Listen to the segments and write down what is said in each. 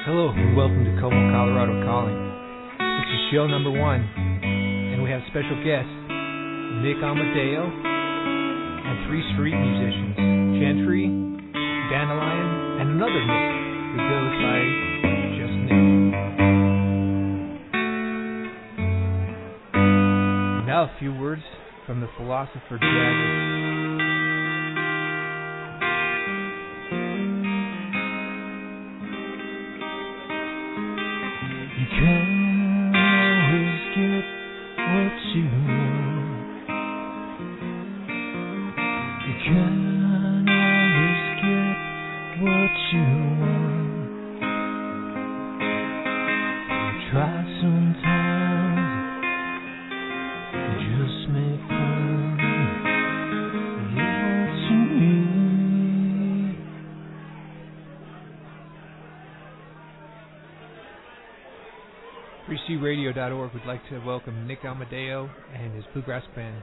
Hello and welcome to Como, Colorado Calling. This is show number 1, and we have special guests, Nick Amadeo, and 3 street musicians, Gentry, Dandelion, and another Nick, who goes by just Nick. Now a few words from the philosopher Jagger. You can't always get what you want. You can't always get what you want. You try sometimes, you just make fun. Here's what you need. FreeCRadio.org would like to welcome Nick Amadeo and his bluegrass band.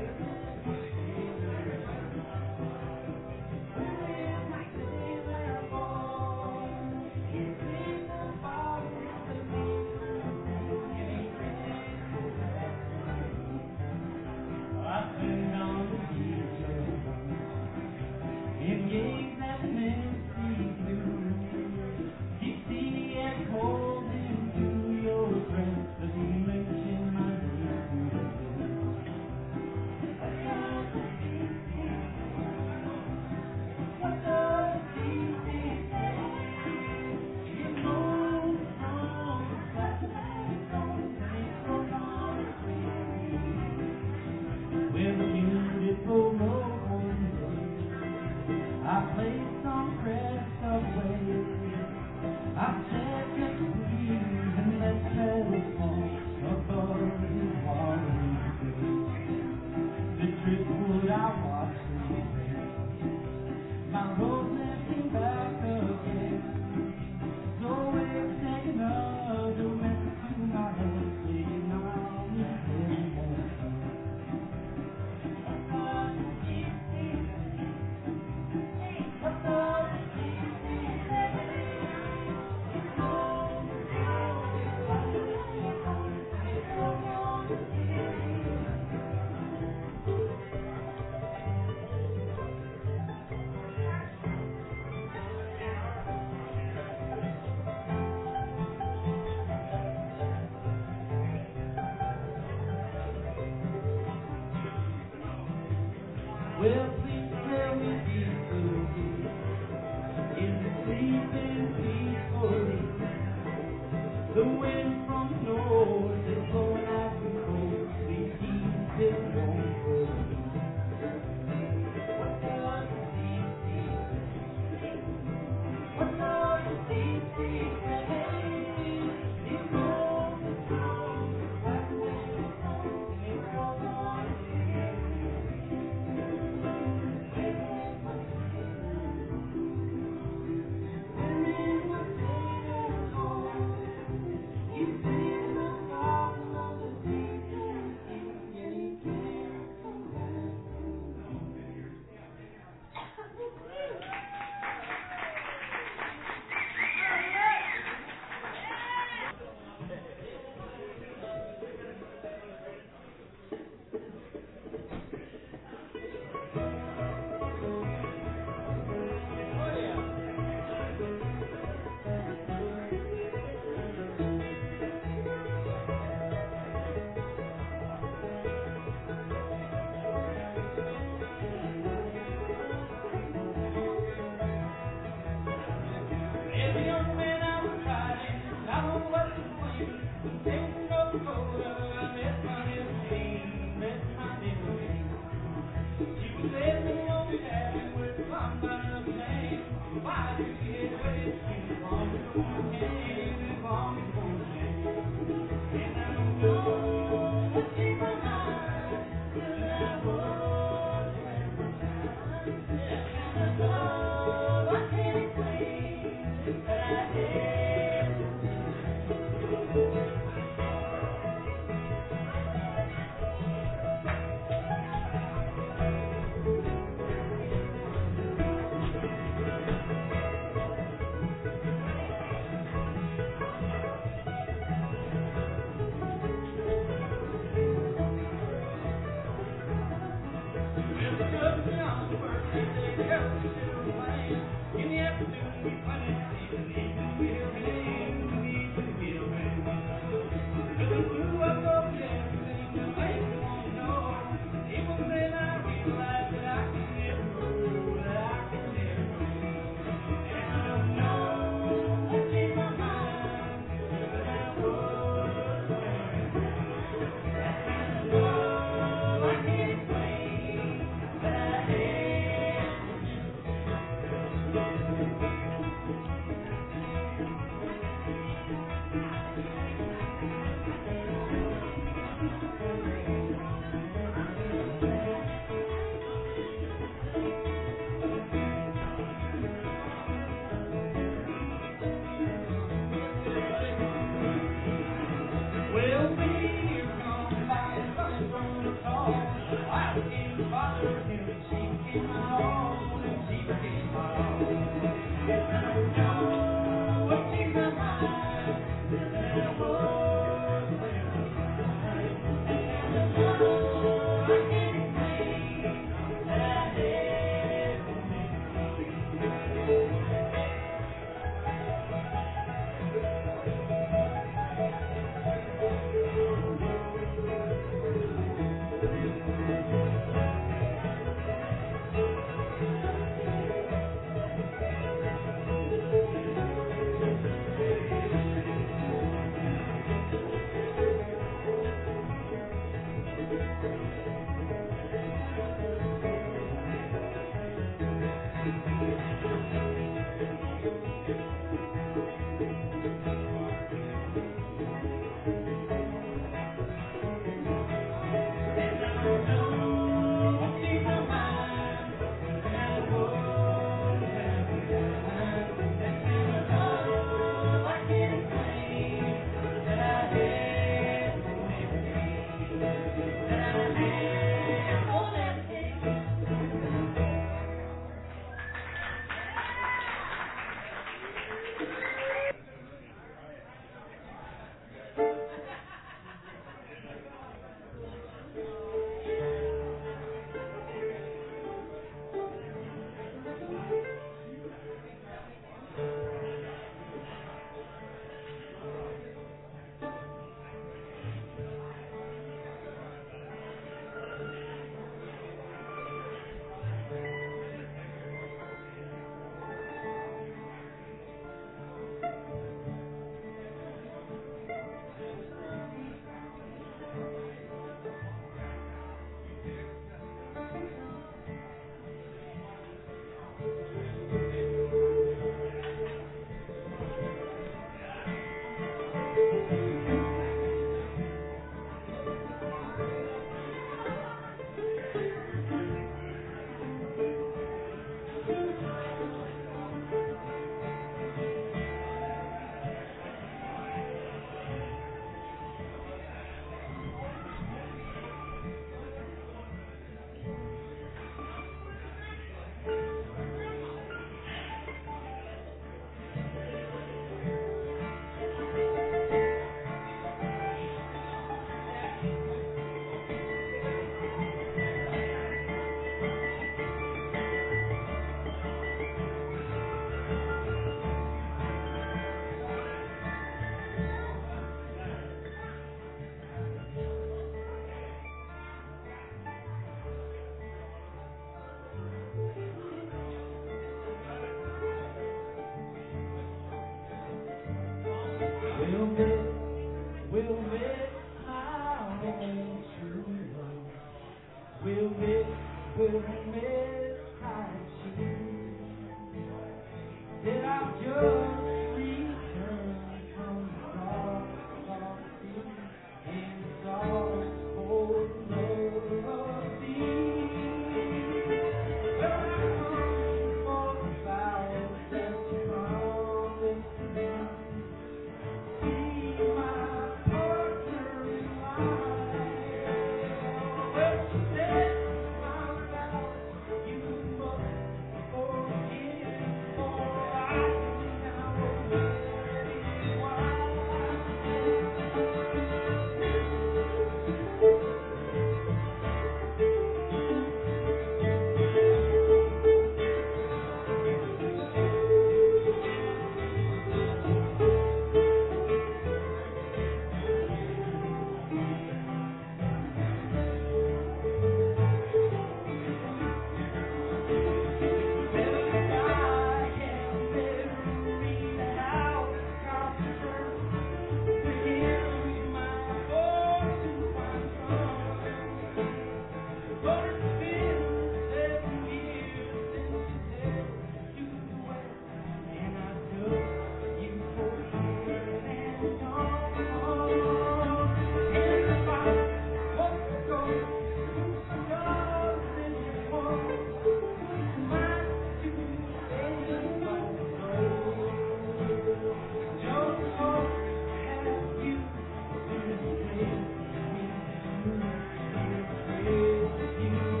You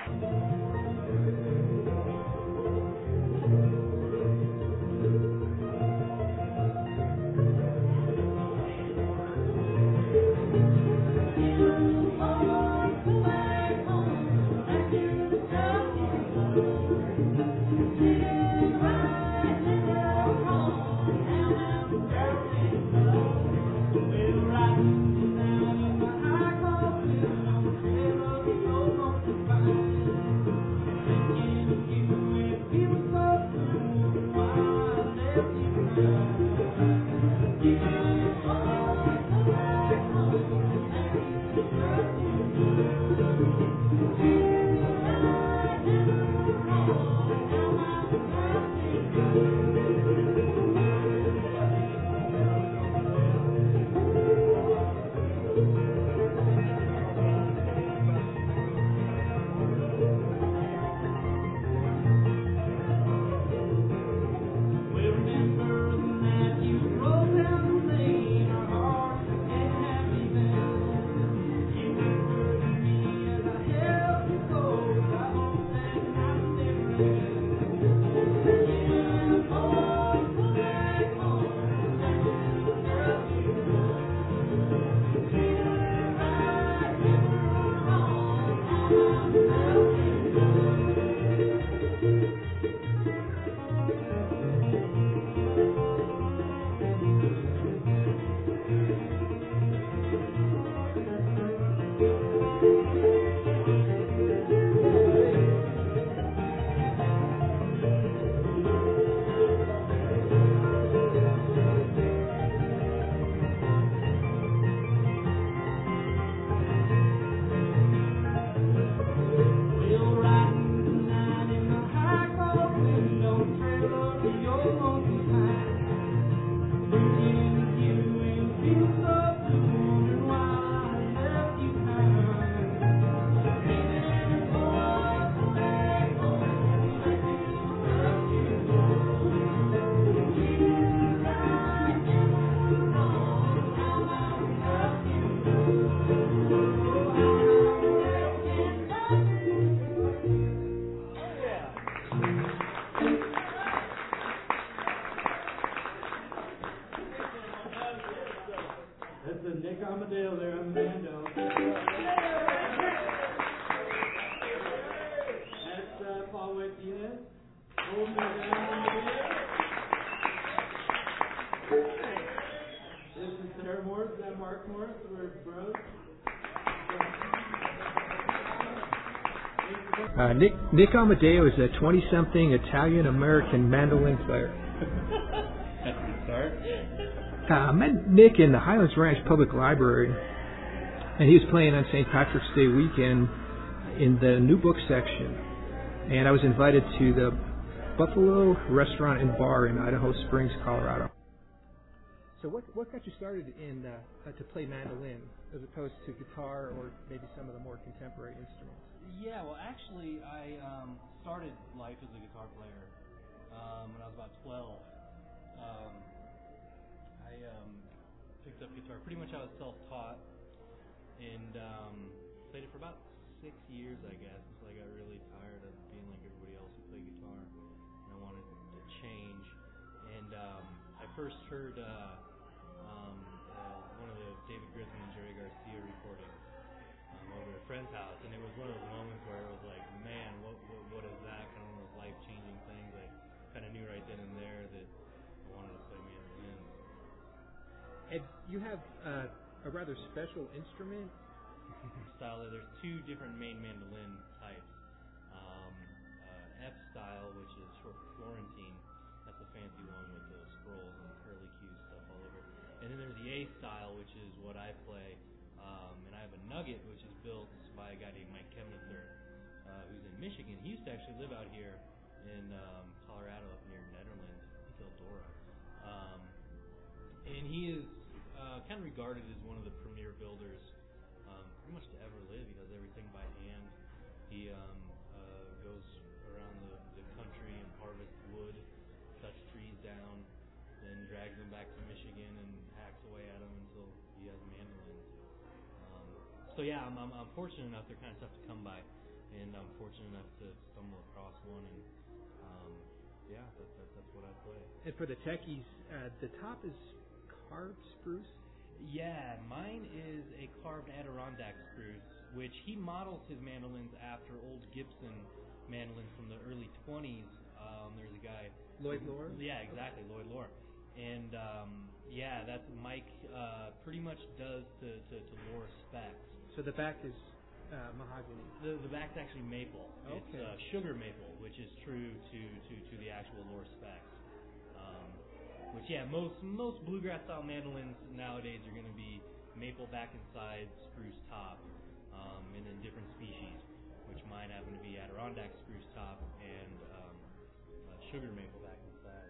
Nick Amadeo is a 20-something Italian-American mandolin player. That's a good start. I met Nick in the Highlands Ranch Public Library, and he was playing on St. Patrick's Day weekend in the new book section. And I was invited to the Buffalo Restaurant and Bar in Idaho Springs, Colorado. So what got you started in to play mandolin as opposed to guitar or maybe some of the more contemporary instruments? Yeah, well, actually, I started life as a guitar player when I was about 12. I picked up guitar. Pretty much I was self-taught and played it for about 6 years, I guess, until I got really tired of being like everybody else who played guitar, and I wanted to change. And I first heard one of the David Grisman and Jerry Garcia recordings over at a friend's house, and it was one of those moments where it was like, man, what is that? Kind of one of those life-changing things. I kind of knew right then and there that I wanted to play mandolin. And you have a rather special instrument style. There's two different main mandolin types. F style, which is short for Florentine. That's the fancy one with the scrolls and curly Q stuff all over. And then there's the A style, which is what I play. And I have a Nugget, which is built by a guy named Mike Kemnither, who's in Michigan. He used to actually live out here in Colorado, up near Nederland, Eldora. And he is kind of regarded as one of the premier builders pretty much to ever live. He does everything by hand. He goes around the country and harvests wood, cuts trees down, then drags them back to Michigan and hacks away at them until he has mandolins. So yeah, I'm fortunate enough. They're kind of tough to come by, and and I'm fortunate enough to stumble across one, and that's what I play. And for the techies, the top is carved spruce? Yeah, mine is a carved Adirondack spruce, which he models his mandolins after old Gibson mandolins from the early 20s. There's a guy... Lloyd Lohr? Yeah, exactly, Lloyd Lohr. And, that's Mike pretty much does to Lohr specs. So the back is mahogany? The back's actually maple. Okay. It's sugar maple, which is true to the actual Lohr specs. Which, most bluegrass style mandolins nowadays are going to be maple back and side, spruce top, and then different species, which mine happen to be Adirondack spruce top and sugar maple back and side.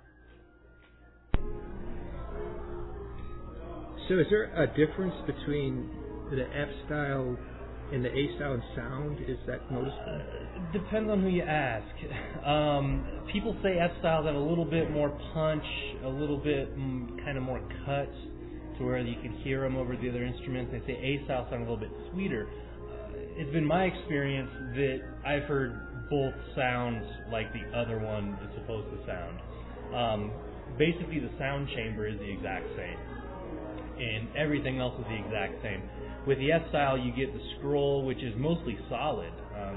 So is there a difference between the F style and the A style in sound? Is that noticeable? Depends on who you ask. People say F styles have a little bit more punch, a little bit kind of more cut, to where you can hear them over the other instruments. They say A style sound a little bit sweeter. It's been my experience that I've heard both sounds like the other one is supposed to sound. Basically, the sound chamber is the exact same, and everything else is the exact same. With the F style, you get the scroll, which is mostly solid.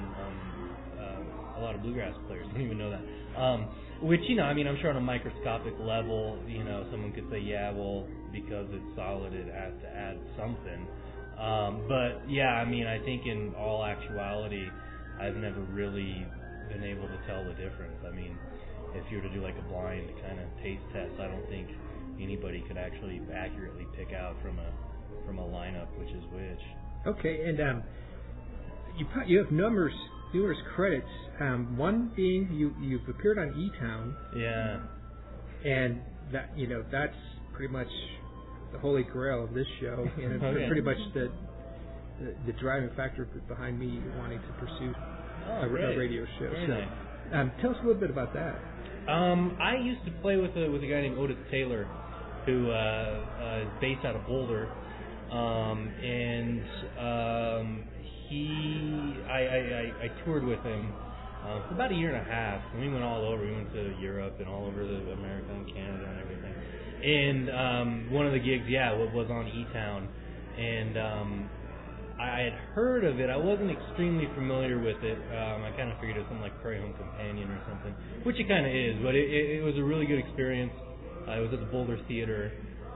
A lot of bluegrass players don't even know that. Which, I'm sure on a microscopic level, someone could say, because it's solid, it has to add something. I think in all actuality, I've never really been able to tell the difference. If you were to do like a blind kind of taste test, I don't think anybody could actually accurately pick out from a lineup which is which. Okay, and you have numerous credits. One being you've appeared on E-Town. Yeah. And that that's pretty much the holy grail of this show, and it's pretty much the driving factor behind me wanting to pursue a radio show. Very nice. Tell us a little bit about that. I used to play with a guy named Otis Taylor, who is based out of Boulder. I toured with him for about a year and a half. And we went all over. We went to Europe and all over America and Canada and everything. And one of the gigs, was on E-Town. And I had heard of it. I wasn't extremely familiar with it. I kind of figured it was something like Prairie Home Companion or something, which it kind of is. But it was a really good experience. It was at the Boulder Theater.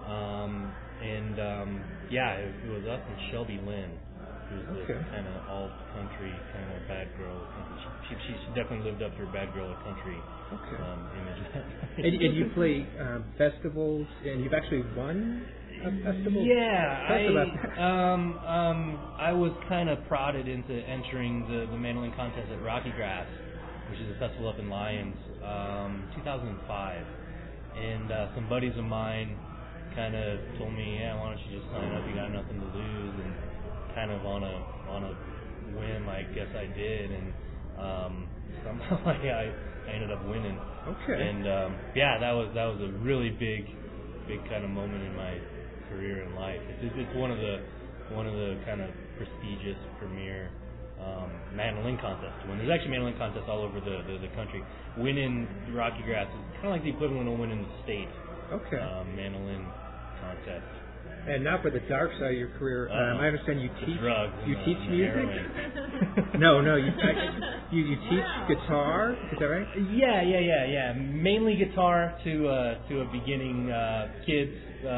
It was us and Shelby Lynn, who's the kind of alt-country, kind of bad girl. She definitely lived up to her bad girl of country image. And you play festivals, and you've actually won a festival? Yeah. Tell us about that. I was kind of prodded into entering the mandolin contest at Rocky Grass, which is a festival up in Lyons, 2005. And some buddies of mine kind of told me, why don't you just sign up? You got nothing to lose. And kind of on a whim, I guess I did, and somehow I ended up winning. Okay. And that was a really big kind of moment in my career and life. It's one of the kind of prestigious premier mandolin contests. When there's actually mandolin contests all over the country, winning Rocky Grass is kind of like the equivalent of winning the state. Okay. Mandolin contest. And now for the dark side of your career, I understand you teach. Drugs. You teach music. No, you teach guitar. Is that right? Yeah. Mainly guitar to a beginning kids.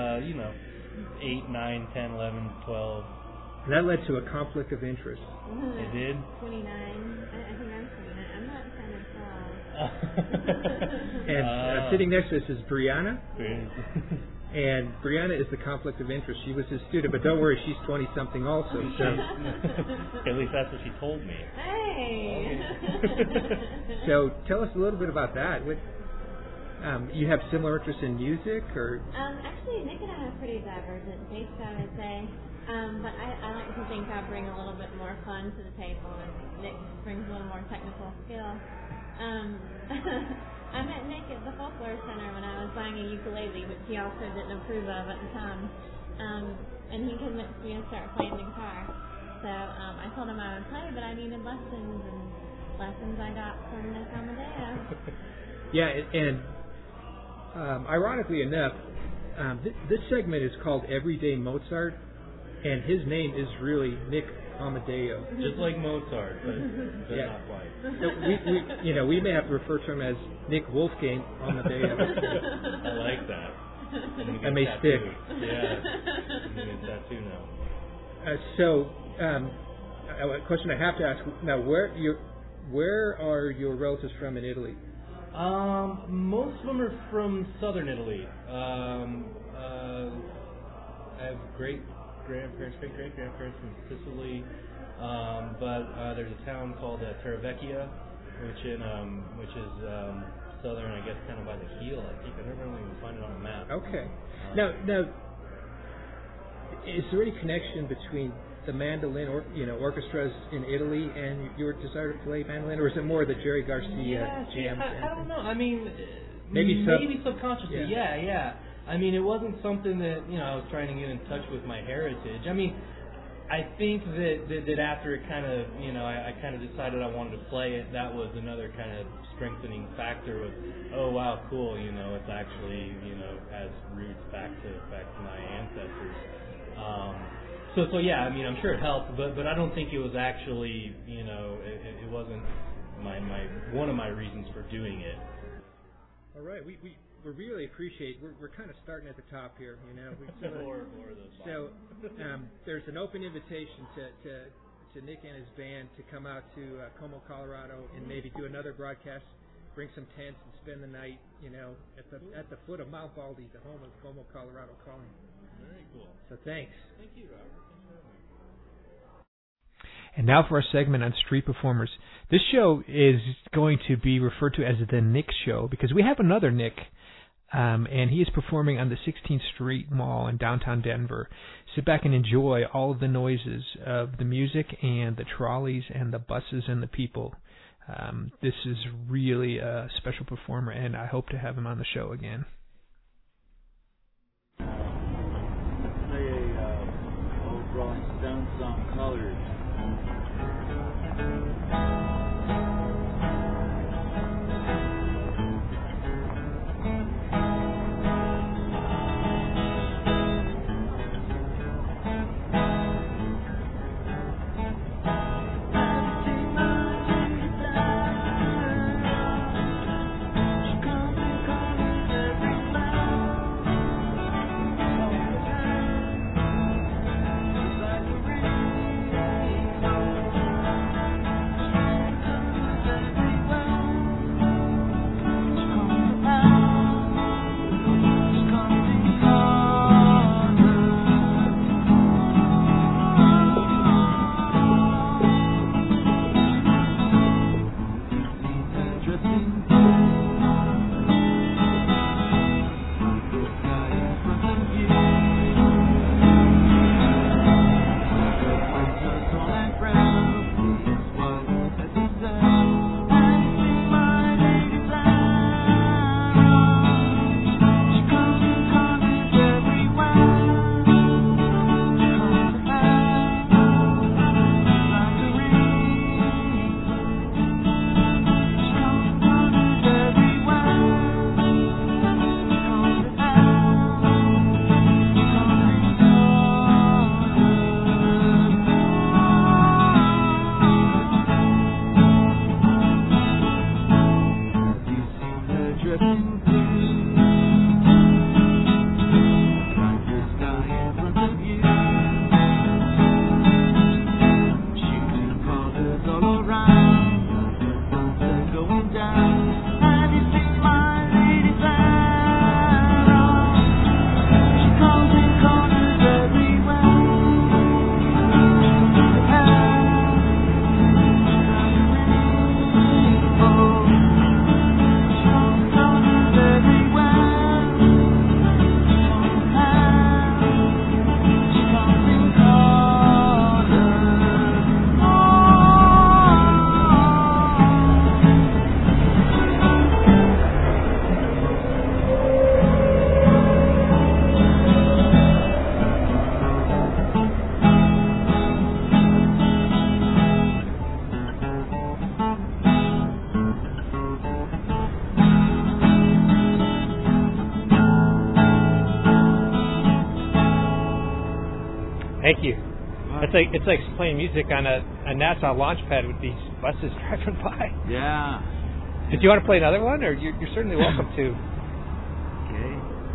8, 9, 10, 11, 12. And that led to a conflict of interest. It did? 29. I think I'm 29. I'm not kind of tall. And sitting next to us is Brianna. And Brianna is the conflict of interest. She was his student, but don't worry, she's 20-something also. So. At least that's what she told me. Hey! So tell us a little bit about that. You have similar interests in music, or? Actually, Nick and I have pretty divergent tastes, I would say. But I like to think I bring a little bit more fun to the table, and Nick brings a little more technical skill. I met Nick at the Folklore Center when I was buying a ukulele, which he also didn't approve of at the time. And he convinced me to start playing the guitar. So I told him I would play, but I needed lessons, and lessons I got from Nick Amadeo. Yeah, and ironically enough, this segment is called Everyday Mozart, and his name is really Nick Amadeo. Just like Mozart, but yeah. not quite. So we may have to refer to him as Nick Wolfgang Amadeo. I like that. That may stick. Yeah, I'm going to get a tattoo now. A question I have to ask now: where are your relatives from in Italy? Most of them are from southern Italy. I have great-grandparents from Sicily, but there's a town called Terravecchia, which is southern, I guess, kind of by the heel. I think I never really even find it on a map. Okay. Now, is there any connection between the mandolin orchestras in Italy and your desire to play mandolin, or is it more the Jerry Garcia jam? I don't know. I mean, maybe subconsciously. Yeah. I mean, it wasn't something that I was trying to get in touch with my heritage. I mean, I think that after it kind of I kind of decided I wanted to play it. That was another kind of strengthening factor. Was wow, cool. It's actually has roots back to my ancestors. So yeah, I mean, I'm sure it helped, but I don't think it was actually, it wasn't one of my reasons for doing it. All right, we really appreciate. We're kind of starting at the top here, More of those. So there's an open invitation to Nick and his band to come out to Como, Colorado, and maybe do another broadcast. Bring some tents and spend the night, at the foot of Mount Baldy, the home of Como, Colorado Calling. Very cool. So thanks. Thank you, Robert. Thanks for having me. And now for our segment on street performers. This show is going to be referred to as the Nick Show because we have another Nick, and he is performing on the 16th Street Mall in downtown Denver. Sit back and enjoy all of the noises of the music and the trolleys and the buses and the people. This is really a special performer, and I hope to have him on the show again. Rolling Stone song, Colors. Every it's like playing music on a NASA launch pad with these buses driving by. Yeah. Did you want to play another one, or you're certainly welcome to? Okay.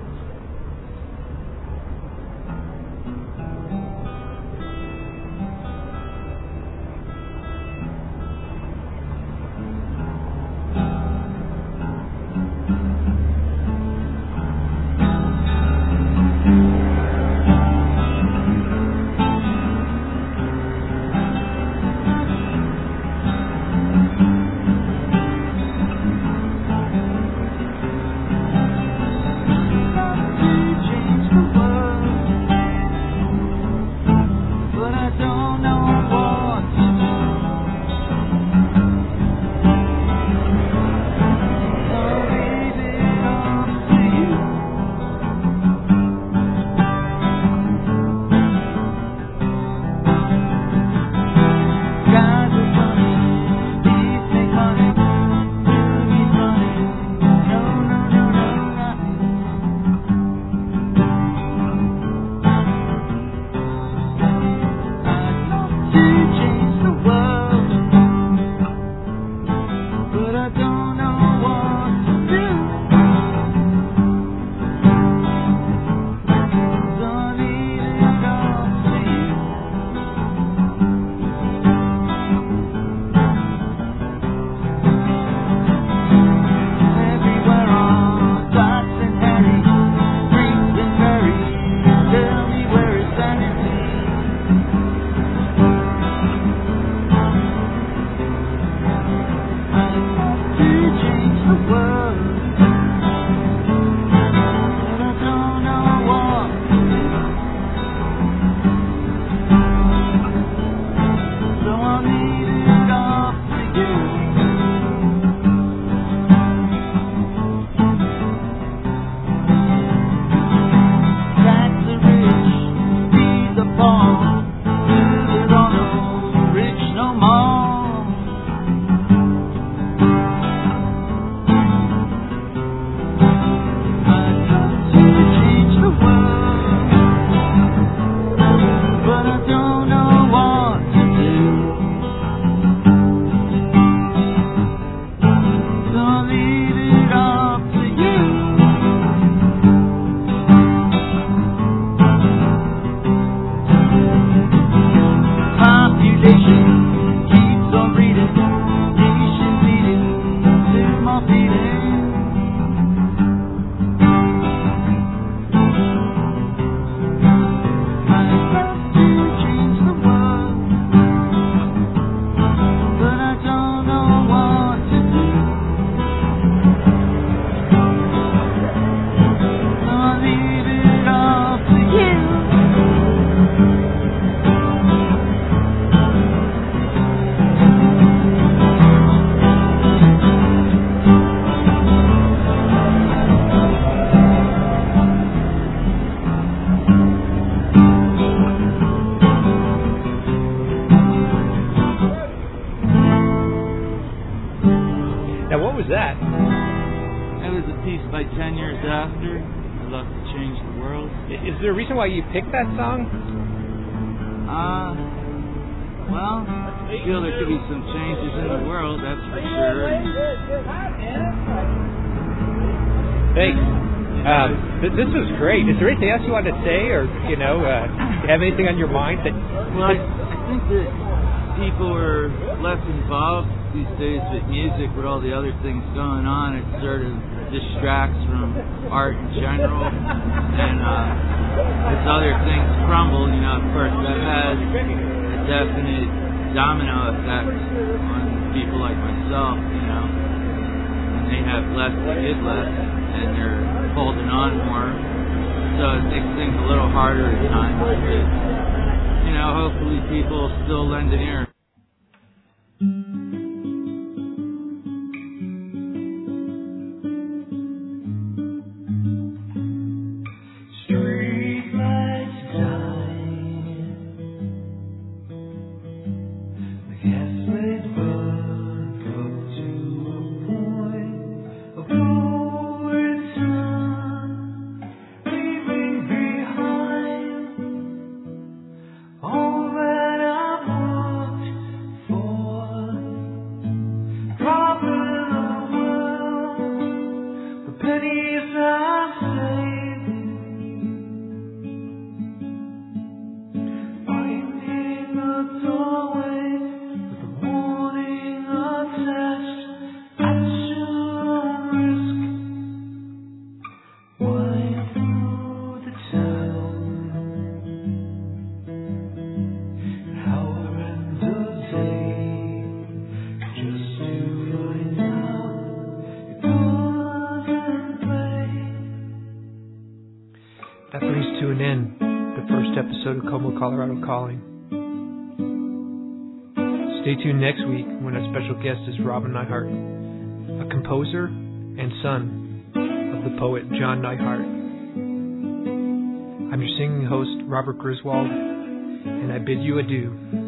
was that? That was a piece by 10 Years After. I'd Love to Change the World. Is there a reason why you picked that song? Well, I feel there could be some changes in the world, that's for sure. Thanks. This was great. Is there anything else you want to say, or you have anything on your mind that? Well, I think that people are less involved these days with music, with all the other things going on. It sort of distracts from art in general, and as other things crumble, of course, that has a definite domino effect on people like myself. And they have less to give less, and they're holding on more, so it makes things a little harder at times. But, hopefully people still lend an ear. Already episode of Como, Colorado Calling. Stay tuned next week when our special guest is Robin Neihart, a composer and son of the poet John Neihart. I'm your singing host, Robert Griswold, and I bid you adieu.